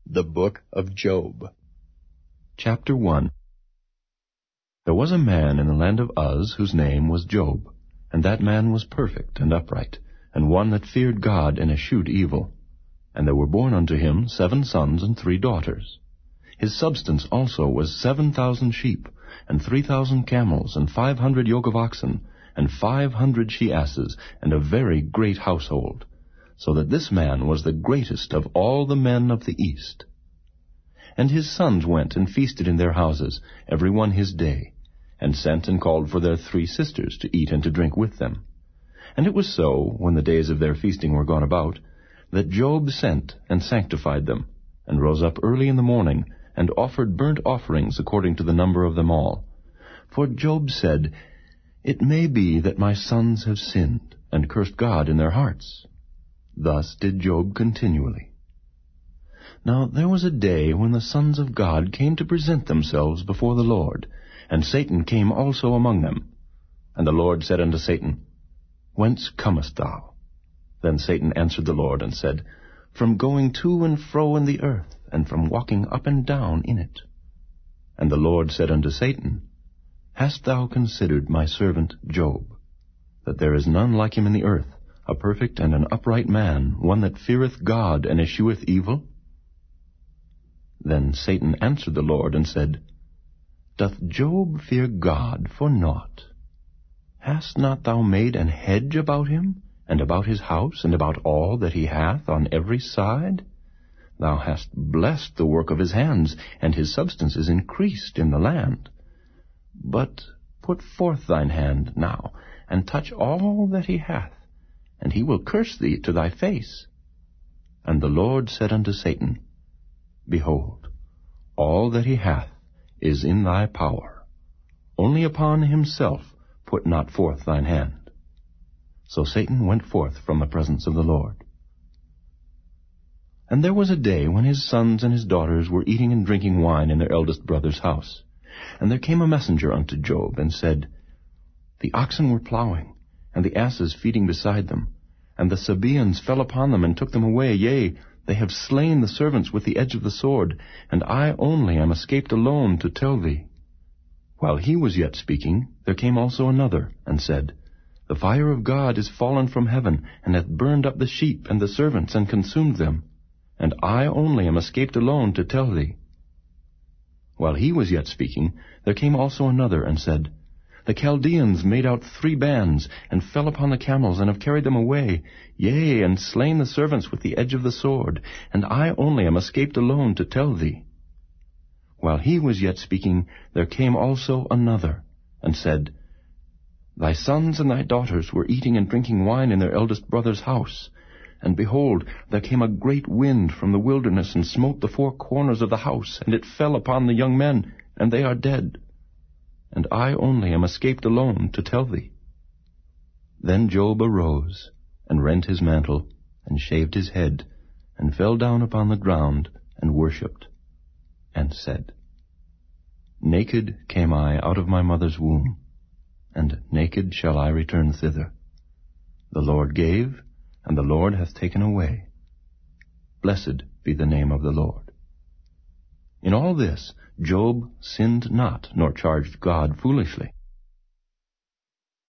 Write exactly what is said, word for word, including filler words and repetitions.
The Book of Job. Chapter one. There was a man in the land of Uz whose name was Job, and that man was perfect and upright, and one that feared God and eschewed evil. And there were born unto him seven sons and three daughters. His substance also was seven thousand sheep, and three thousand camels, and five hundred yoke of oxen, and five hundred she-asses, and a very great household, so that this man was the greatest of all the men of the east. And his sons went and feasted in their houses, every one his day, and sent and called for their three sisters to eat and to drink with them. And it was so, when the days of their feasting were gone about, that Job sent and sanctified them, and rose up early in the morning, and offered burnt offerings according to the number of them all. For Job said, It may be that my sons have sinned, and cursed God in their hearts. Thus did Job continually. Now there was a day when the sons of God came to present themselves before the Lord, and Satan came also among them. And the Lord said unto Satan, Whence comest thou? Then Satan answered the Lord, and said, From going to and fro in the earth, and from walking up and down in it. And the Lord said unto Satan, Hast thou considered my servant Job, that there is none like him in the earth, a perfect and an upright man, one that feareth God and escheweth evil? Then Satan answered the Lord, and said, Doth Job fear God for naught? Hast not thou made an hedge about him, and about his house, and about all that he hath on every side? Thou hast blessed the work of his hands, and his substance is increased in the land. But put forth thine hand now, and touch all that he hath, and he will curse thee to thy face. And the Lord said unto Satan, Behold, all that he hath is in thy power. Only upon himself put not forth thine hand. So Satan went forth from the presence of the Lord. And there was a day when his sons and his daughters were eating and drinking wine in their eldest brother's house. And there came a messenger unto Job, and said, The oxen were plowing, and the asses feeding beside them, and the Sabaeans fell upon them and took them away. Yea, they have slain the servants with the edge of the sword, and I only am escaped alone to tell thee. While he was yet speaking, there came also another, and said, The fire of God is fallen from heaven, and hath burned up the sheep and the servants, and consumed them. And I only am escaped alone to tell thee. While he was yet speaking, there came also another, and said, The Chaldeans made out three bands, and fell upon the camels, and have carried them away, yea, and slain the servants with the edge of the sword, and I only am escaped alone to tell thee. While he was yet speaking, there came also another, and said, Thy sons and thy daughters were eating and drinking wine in their eldest brother's house. And behold, there came a great wind from the wilderness, and smote the four corners of the house, and it fell upon the young men, and they are dead. And I only am escaped alone to tell thee. Then Job arose, and rent his mantle, and shaved his head, and fell down upon the ground, and worshipped, and said, Naked came I out of my mother's womb, and naked shall I return thither. The Lord gave, and the Lord hath taken away. Blessed be the name of the Lord. In all this Job sinned not, nor charged God foolishly.